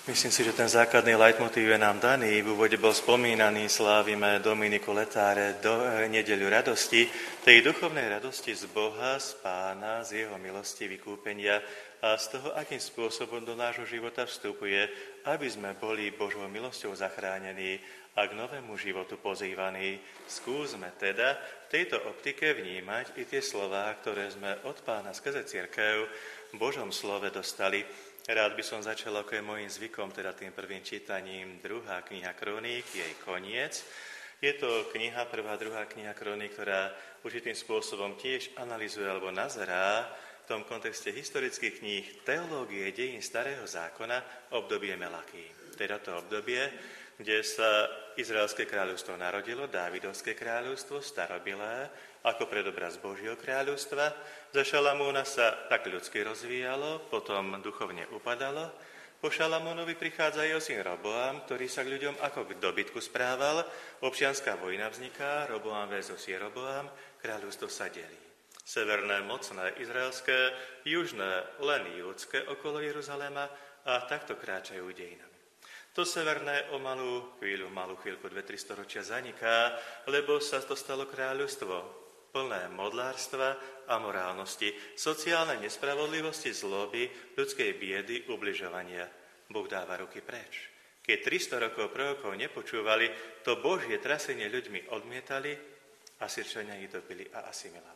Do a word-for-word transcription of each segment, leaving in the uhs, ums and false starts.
Myslím si, že ten základný leitmotív je nám daný. V úvode bol spomínaný, slávime Dominiku Letáre, do, nedeľu radosti, tej duchovnej radosti z Boha, z Pána, z jeho milosti, vykúpenia a z toho, akým spôsobom do nášho života vstupuje, aby sme boli Božou milosťou zachránení a k novému životu pozývaní. Skúsme teda v tejto optike vnímať i tie slová, ktoré sme od Pána skrze cirkev v Božom slove dostali. Rád by som začal, ako je môjim zvykom, teda tým prvým čítaním, druhá kniha Kroník, jej koniec. Je to kniha, prvá, druhá kniha Kroník, ktorá určitým spôsobom tiež analyzuje alebo nazerá v tom kontexte historických kníh teológie dejín Starého zákona obdobie Melachím. Teda to obdobie, kde sa Izraelské kráľovstvo narodilo, Dávidovské kráľovstvo, starobilé, ako predobraz Božieho kráľovstva. Za Šalamúna sa tak ľudsky rozvíjalo, potom duchovne upadalo. Po Šalamúnovi prichádza jeho syn Roboam, ktorý sa k ľuďom ako k dobytku správal. Občianská vojna vzniká, Roboam versus Jeroboam, kráľovstvo sa delí. Severné, mocné, izraelské, južné, len júdske okolo Jeruzalema a takto kráčajú dejinami. To severné o malú chvíľu, malú chvíľku, dve tri storočia zaniká, lebo sa to stalo kráľovstvo plné modlárstva a morálnosti, sociálnej nespravodlivosti, zloby, ľudskej biedy, ubližovania. Boh dáva ruky preč. Keď tristo rokov prorokov nepočúvali, to Božie trasenie ľuďmi odmietali, Asýrčania ich dobili a asimilovali.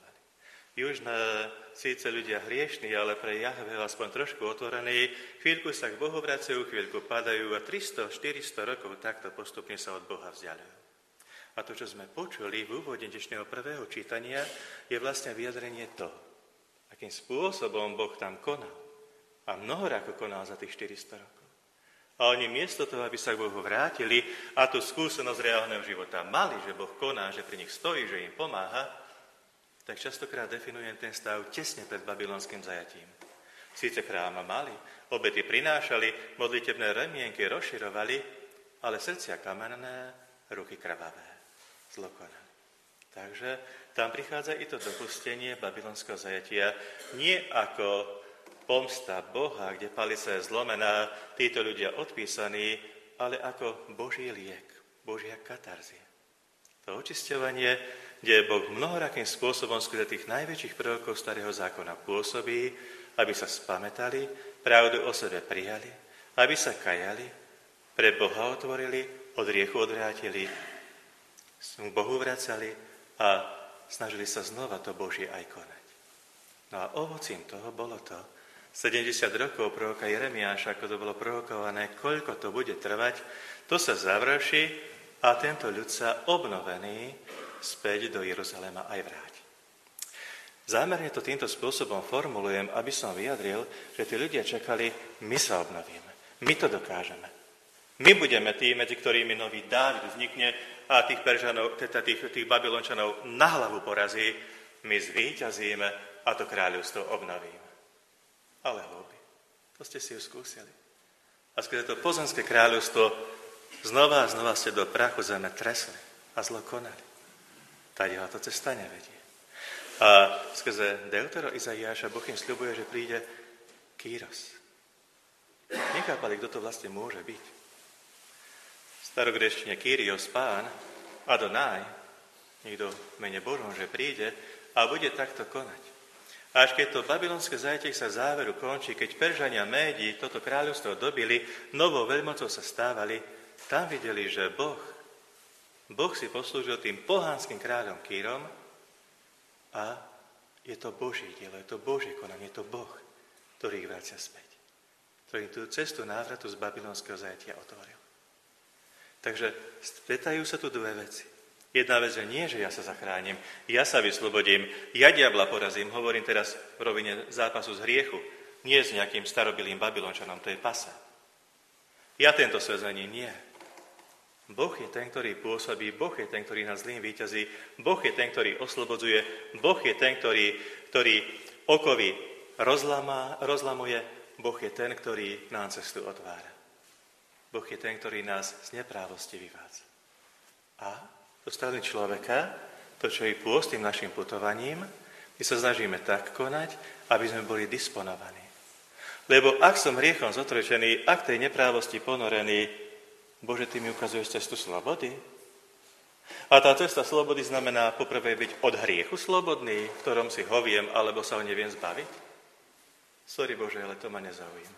Južné, síce ľudia hriešní, ale pre Jahveho aspoň trošku otvorení, chvíľku sa k Bohu vracajú, chvíľku padajú a tristo štyristo rokov takto postupne sa od Boha vzdialujú. A to, čo sme počuli v úvode dnešného prvého čítania, je vlastne vyjadrenie toho, akým spôsobom Boh tam konal. A mnohorako konal za tých štyristo rokov. A oni miesto toho, aby sa k Bohu vrátili a tú skúsenosť reálneho života mali, že Boh koná, že pri nich stojí, že im pomáha, tak častokrát definujem ten stav tesne pred babylonským zajatím. Síce chráma mali, obety prinášali, modlitebné remienky rozširovali, ale srdcia kamenné, ruky krvavé. Zlokonali. Takže tam prichádza i to dopustenie babylonského zajatia nie ako pomsta Boha, kde palica je zlomená, títo ľudia odpísaní, ale ako Boží liek, Božia katarzia. To očisťovanie, kde Boh mnohorakým spôsobom skrze tých najväčších prorokov Starého zákona pôsobí, aby sa spamätali, pravdu o sebe prijali, aby sa kajali, pre Boha otvorili, od riechu odvrátili, k Bohu vracali a snažili sa znova to Božie aj konať. No a ovocím toho bolo to, sedemdesiat rokov proroka Jeremiáša, ako to bolo prorokované, koľko to bude trvať, to sa završí a tento ľud sa obnovený späť do Jeruzalema aj vráti. Zámerne to týmto spôsobom formulujem, aby som vyjadril, že tí ľudia čakali, my sa obnovíme, my to dokážeme. My budeme tí, medzi ktorými nový Dávid vznikne a tých Peržanov, teda tých, tých Babylončanov na hlavu porazí. My zvíťazíme a to kráľovstvo obnovíme. Ale hluby, to ste si už skúsili. A skrze to pozemské kráľovstvo znova a znova ste do prachu zeme tresli a zlo konali. Tadiaľ to cesta nevedie. A skrze Deutero Izaiáša Boh im sľubuje, že príde Kýros. Nechápali, kto to vlastne môže byť. V starogréštine Kyrios, Pán, Adonaj, niekto v mene Božom, že príde a bude takto konať. A až keď to babylonské zajatie sa záveru končí, keď Peržania Médi toto kráľovstvo dobili, novou veľmocou sa stávali, tam videli, že Boh, Boh si poslúžil tým pohánskym kráľom Kýrom a je to Boží dielo, je to Božie konanie, je to Boh, ktorý ich vracia späť. Ktorý tú cestu návratu z babylonského zajatia otvoril. Takže stretajú sa tu dve veci. Jedna vec je nie, že ja sa zachránim, ja sa vyslobodím, ja diabla porazím, hovorím teraz v rovine zápasu z hriechu, nie s nejakým starobilým Babylončanom, to je pasa. Ja tento svet zmení, nie. Boh je ten, ktorý pôsobí, Boh je ten, ktorý nás zlým víťazí, Boh je ten, ktorý oslobodzuje, Boh je ten, ktorý, ktorý okovy rozlama, rozlamuje, Boh je ten, ktorý nám cestu otvára. Boh je ten, ktorý nás z neprávosti vyvádza. A to stavím človeka, to, čo je pôst tým našim putovaním, my sa snažíme tak konať, aby sme boli disponovaní. Lebo ak som hriechom zotročený, ak tej neprávosti ponorený, Bože, Ty mi ukazuješ cestu slobody? A tá cesta slobody znamená poprvé byť od hriechu slobodný, v ktorom si ho viem, alebo sa ho neviem zbaviť? Sorry Bože, ale to ma nezaujíma.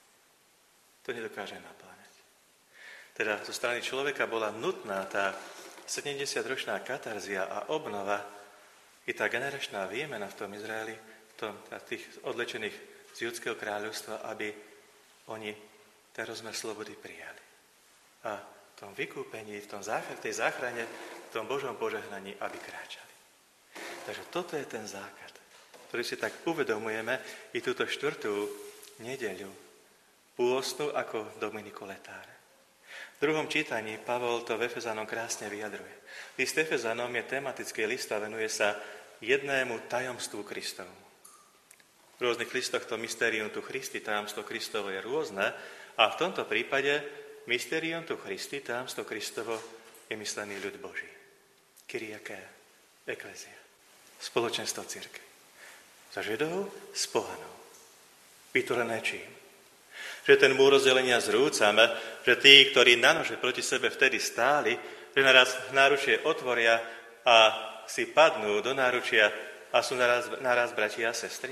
To nedokáže napláňať. Teda zo strany človeka bola nutná tá sedemdesiatročná katarzia a obnova i tá generačná výmena v tom Izraeli, v tom, tých odlečených z judského kráľovstva, aby oni ten rozmer slobody prijali. A v tom vykúpení, v tom záchrane, tej záchrane, v tom Božom požehnaní, aby kráčali. Takže toto je ten základ, ktorý si tak uvedomujeme i túto štvrtú nedeľu pôstnu ako Dominiku Letáre. V druhom čítaní Pavol to v Efezanom krásne vyjadruje. List Efezanom je tematický list a venuje sa jednému tajomstvu Kristovu. V rôznych listoch to Mysterium tu Christi, tajomstvo Kristovo je rôzne a v tomto prípade Mysterium tu Christi, tajomstvo Kristovo je myslený ľud Boží. Kyriaké, eklezia, spoločenstvo cirkvi. Za Židov s pohanou. Vytvorené čím? Že ten múr rozdelenia zrúcame, že tí, ktorí na nože proti sebe vtedy stáli, že naraz náručie otvoria a si padnú do náručia a sú naraz, naraz bratia a sestry.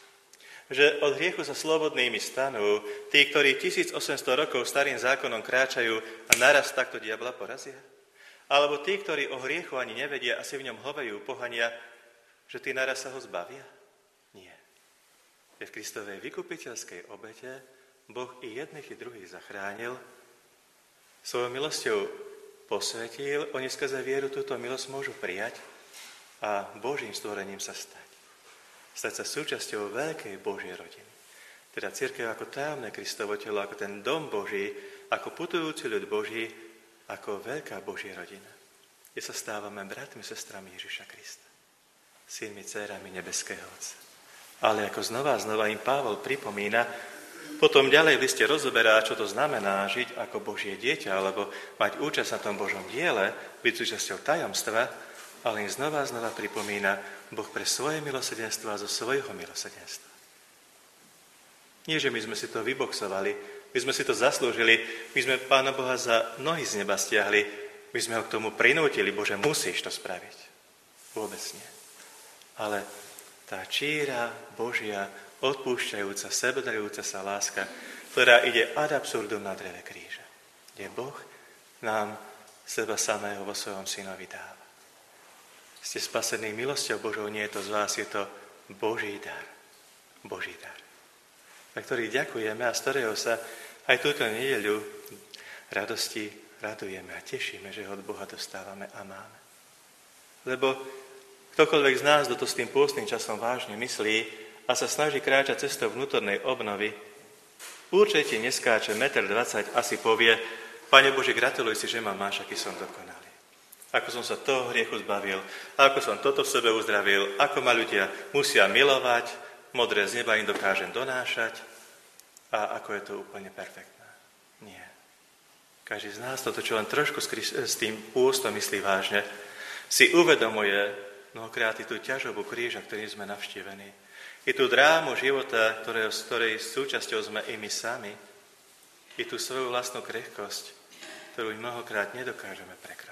Že od hriechu sa slobodnými stanú tí, ktorí tisícosemsto rokov starým zákonom kráčajú a naraz takto diabla porazia. Alebo tí, ktorí o hriechu ani nevedia a si v ňom hovajú pohania, že tí naraz sa ho zbavia. Nie. Je v Kristovej vykupiteľskej obete Boh i jedných i druhých zachránil, svojou milosťou posvetil, oni skrze vieru túto milosť môžu prijať a Božím stvorením sa stať. Stať sa súčasťou veľkej Božej rodiny. Teda cirkev ako tajomné Kristovo telo, ako ten dom Boží, ako putujúci ľud Boží, ako veľká Božia rodina. Kde sa stávame bratmi, sestrami Ježiša Krista. Synmi, dcérami nebeského Otca. Ale ako znova a znova im Pavol pripomína, potom ďalej v liste rozoberá, čo to znamená žiť ako Božie dieťa, alebo mať účasť na tom Božom diele, byť súčasťou tajomstva, ale im znova a znova pripomína Boh pre svoje milosrdenstvo a zo svojho milosrdenstva. Nie, že my sme si to vyboxovali, my sme si to zaslúžili, my sme Pána Boha za nohy z neba stiahli, my sme ho k tomu prinútili, Bože, musíš to spraviť. Vôbec nie. Ale tá číra Božia, odpúšťajúca, sebedarujúca sa láska, ktorá ide ad absurdum na dreve kríža, kde Boh nám seba samého vo svojom synovi dáva. Ste spasení milosťou Božou, nie je to z vás, je to Boží dar. Boží dar. Na ktorý ďakujeme a z ktorého sa aj túto nedeľu radosti radujeme a tešíme, že ho od Boha dostávame a máme. Lebo ktokoľvek z nás, kto to s tým pôstnym časom vážne myslí a sa snaží kráčať cestou vnútornej obnovy, určite neskáče jeden dvadsať metra, asi povie, Pane Bože, gratuluj si, že ma máš, aký som dokonalý. Ako som sa toho hriechu zbavil, ako som toto v sebe uzdravil, ako ma ľudia musia milovať, modré z neba im dokážem donášať a ako je to úplne perfektné. Nie. Každý z nás toto, čo len trošku s tým pôstom myslí vážne, si uvedomuje mnohokrát i tú ťažobu kríža, ktorým sme navštívení. I tú drámu života, ktorého, z ktorej súčasťou sme i my sami, i tú svoju vlastnú krehkosť, ktorú mnohokrát nedokážeme prekročiť.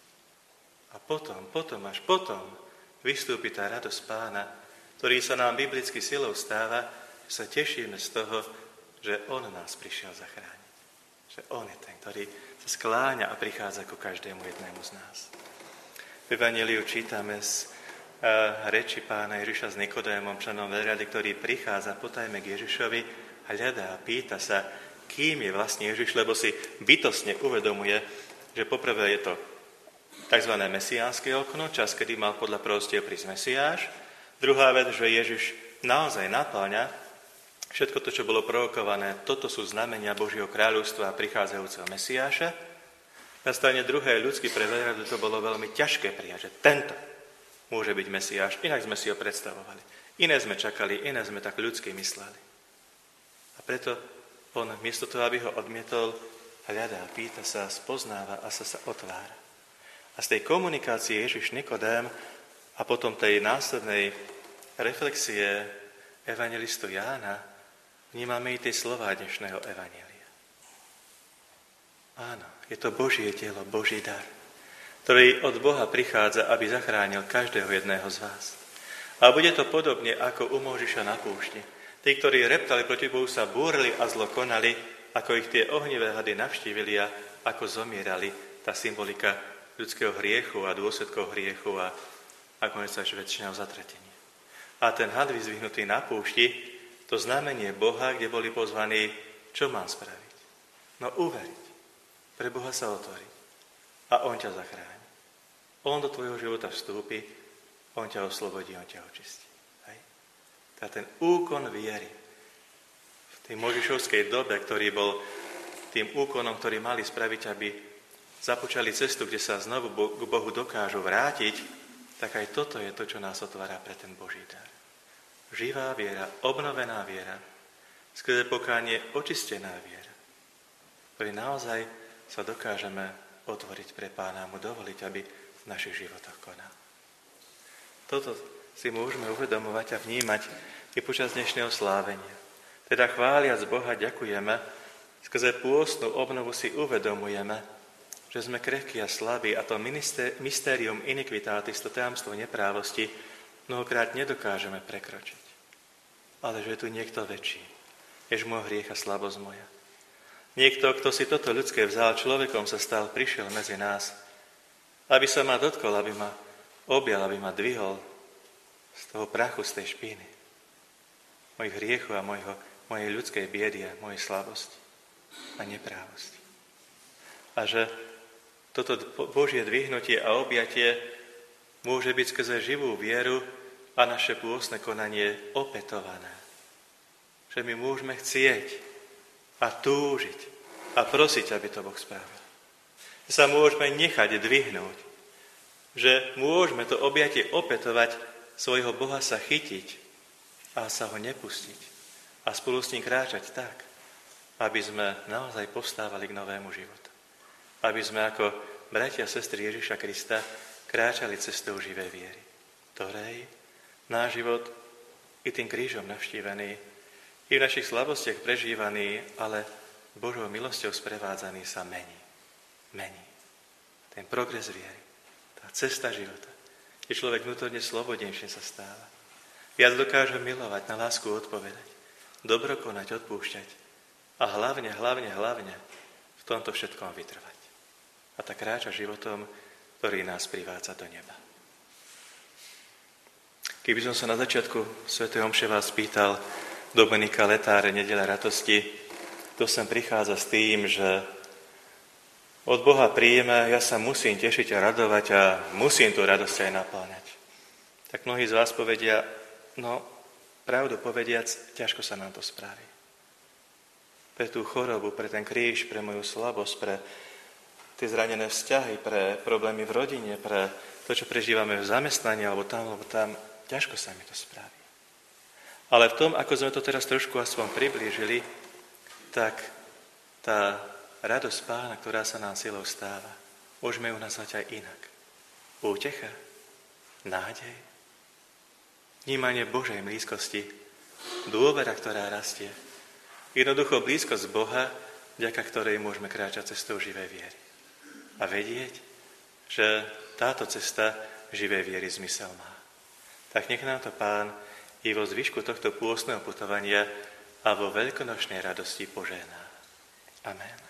A potom, potom, až potom vystúpi tá radosť Pána, ktorý sa nám biblicky silou stáva, že sa tešíme z toho, že On nás prišiel zachrániť. Že On je ten, ktorý sa skláňa a prichádza ku každému jednému z nás. V Evanjeliu čítame z uh, reči Pána Ježiša s Nikodémom, členom veľrady, ktorý prichádza potajme k Ježišovi a hľadá a pýta sa, kým je vlastne Ježiš, lebo si bytostne uvedomuje, že poprvé je to tzv. Mesiánske okno, čas, kedy mal podľa proroctiev prísť Mesiáš. Druhá vec, že Ježiš naozaj napĺňa všetko to, čo bolo prorokované. Toto sú znamenia Božieho kráľovstva a prichádzajúceho Mesiáša. Na strane druhej ľudský pre veľradu to bolo veľmi ťažké prijať, že tento môže byť Mesiáš. Inak sme si ho predstavovali. Iné sme čakali, iné sme tak ľudsky mysleli. A preto on, miesto toho, aby ho odmietol, hľadá, pýta sa, spoznáva a sa sa otvára. A z tej komunikácie Ježiš Nikodém a potom tej následnej reflexie evangelistu Jána Vnímame i tie slová dnešného evanjelia. Áno, je to Božie dielo, Boží dar, ktorý od Boha prichádza, aby zachránil každého jedného z vás. A bude to podobne ako u Mojžiša na púšti. Tí, ktorí reptali proti Bohu, sa búrili a zlo konali, ako ich tie ohnivé hady navštívili a ako zomierali. Tá symbolika ľudského hriechu a dôsledkov hriechu a ako sa až väčšinou zatratenie. A ten had vyzvihnutý na púšti, to znamenie Boha, kde boli pozvaní, čo mám spraviť? No uveriť. Pre Boha sa otvoriť. A On ťa zachráni. On do tvojho života vstúpi, On ťa oslobodí, On ťa očistí. Hej? To je ten úkon viery. V tej Mojžišovskej dobe, ktorý bol tým úkonom, ktorý mali spraviť, aby započali cestu, kde sa znovu k Bohu dokážu vrátiť, tak aj toto je to, čo nás otvára pre ten Boží dar. Živá viera, obnovená viera, skrze pokánie očistená viera, ktorý naozaj sa dokážeme otvoriť pre Pána a mu dovoliť, aby v našich životoch konal. Toto si môžeme uvedomovať a vnímať i počas dnešného slávenia. Teda chváliac Boha ďakujeme, skrze pôstnu obnovu si uvedomujeme, že sme krehkí a slabí a to mystérium iniquitatis, to tajomstvo neprávosti, mnohokrát nedokážeme prekročiť. Ale že je tu niekto väčší, než môj hriech a slabosť moja. Niekto, kto si toto ľudské vzal, človekom sa stal, prišiel medzi nás, aby sa ma dotkol, aby ma objal, aby ma dvihol z toho prachu, z tej špíny, mojich hriechu a mojho, mojej ľudskej biedy a mojej slabosti a neprávosti. A že toto Božie dvihnutie a objatie môže byť skrze živú vieru a naše pôstne konanie opätované. Že my môžeme chcieť a túžiť a prosiť, aby to Boh spravil. Že sa môžeme nechať dvihnúť. Že môžeme to objatie opätovať, svojho Boha sa chytiť a sa ho nepustiť. A spolu s ním kráčať tak, aby sme naozaj povstávali k novému životu. Aby sme ako bratia a sestry Ježiša Krista kráčali cestou živej viery, ktorej náš život i tým krížom navštívený, i v našich slabostiach prežívaný, ale Božou milosťou sprevádzaný sa mení. Mení. Ten progres viery, tá cesta života, kde človek vnútorne slobodnejšie sa stáva. Viac dokáže milovať, na lásku odpovedať, dobro konať, odpúšťať a hlavne, hlavne, hlavne v tomto všetkom vytrvať. A tak kráča životom, ktorý nás privádza do neba. Keby som sa na začiatku svätej omše vás pýtal, Dominika Letáre, Nedeľa radosti, kto sem prichádza s tým, že od Boha príjme, ja sa musím tešiť a radovať a musím tú radosť aj napĺňať. Tak mnohí z vás povedia, no, pravdu povediac, ťažko sa nám to spraví. Pre tú chorobu, pre ten kríž, pre moju slabosť, pre tie zranené vzťahy, pre problémy v rodine, pre to, čo prežívame v zamestnaní, alebo tam, alebo tam, ťažko sa mi to spraví. Ale v tom, ako sme to teraz trošku aspoň priblížili, tak tá radosť Pána, ktorá sa nám silou stáva, môžeme ju nazvať aj inak. Útecha, nádej, vnímanie Božej blízkosti, dôvera, ktorá rastie, jednoducho blízkosť Boha, vďaka ktorej môžeme kráčať cestou živej viery. A vedieť, že táto cesta živej viery zmysel má. Tak nech nám to Pán i vo zvyšku tohto pôstneho putovania a vo veľkonočnej radosti požehná. Amen.